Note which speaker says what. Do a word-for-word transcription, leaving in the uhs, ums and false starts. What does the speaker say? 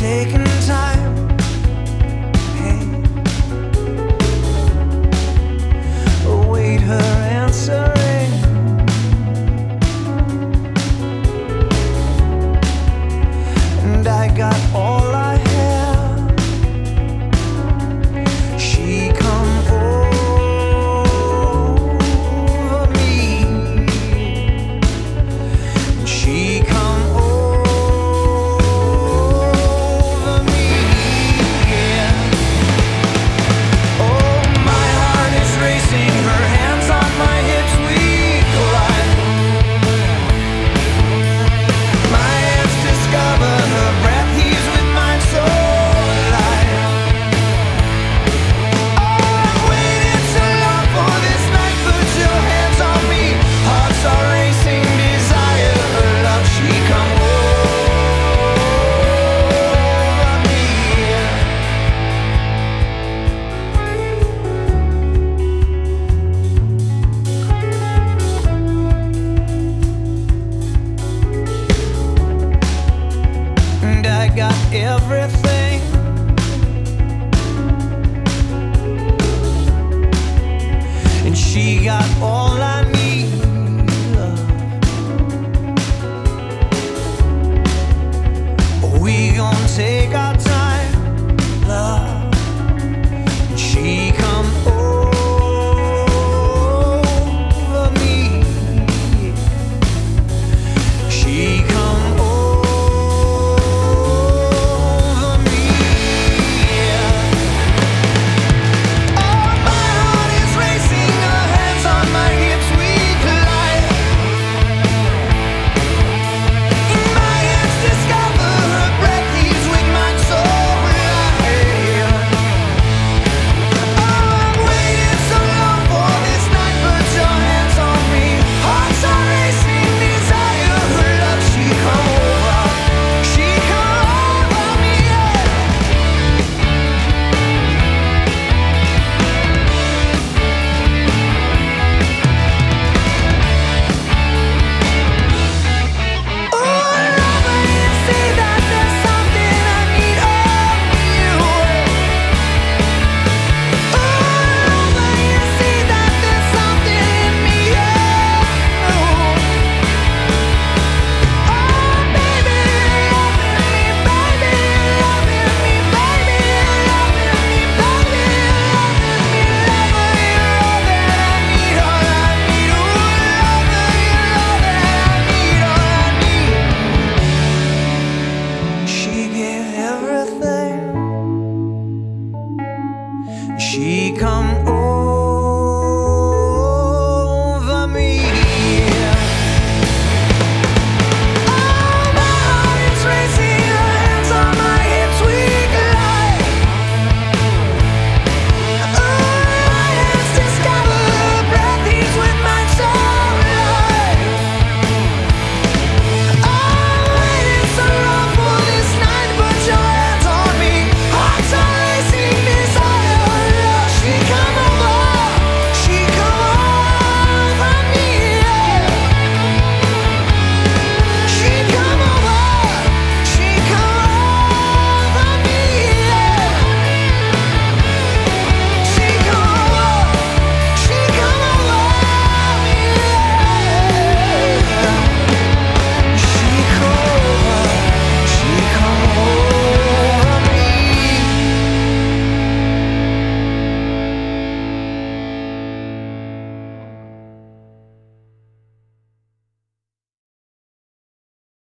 Speaker 1: taking time. Hey, await her answering. And I got all I have. She come over me. She come over me. Yeah. Oh, my heart is racing. Her hands on my hips, we collide. My hands discover her breath heaves with mine so alive. Oh, I've waited so long for this night. Put your hands on me. Hearts are racing, desire her love. She come over me. And I got everything. And she got all